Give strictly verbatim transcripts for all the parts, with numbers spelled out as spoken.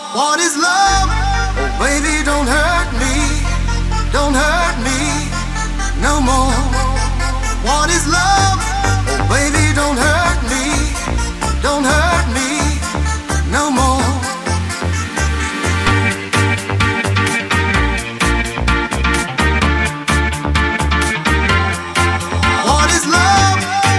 What is love? Oh, baby, don't hurt me. Don't hurt me no more. What is love? Oh, baby, don't hurt me. Don't hurt me no more. What is love?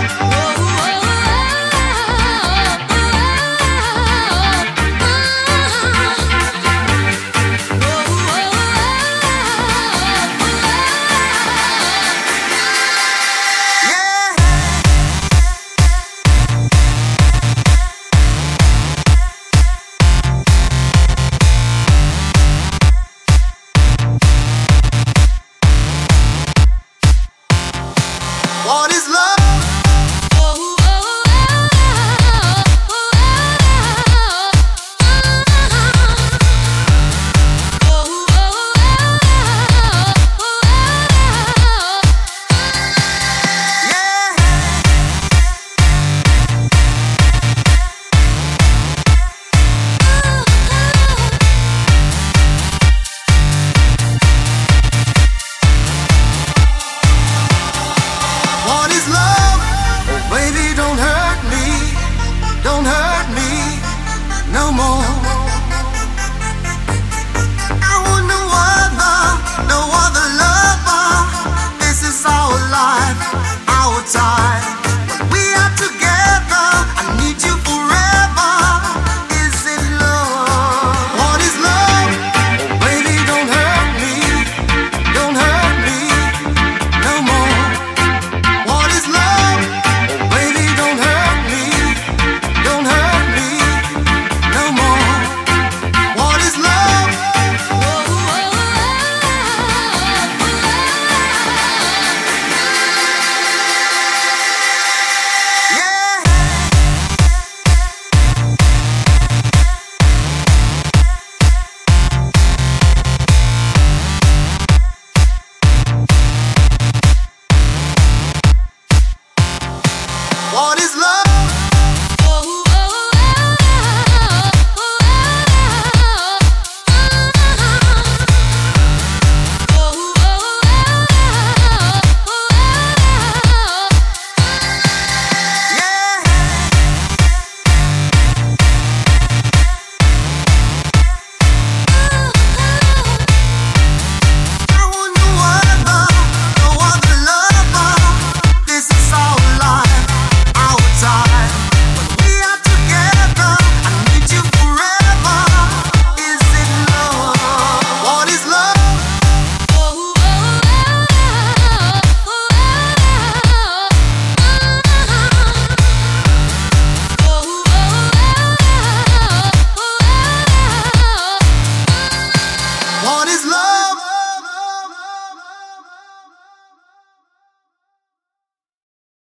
What is love? What is love? Oh, baby, don't hurt me. Don't hurt me no more.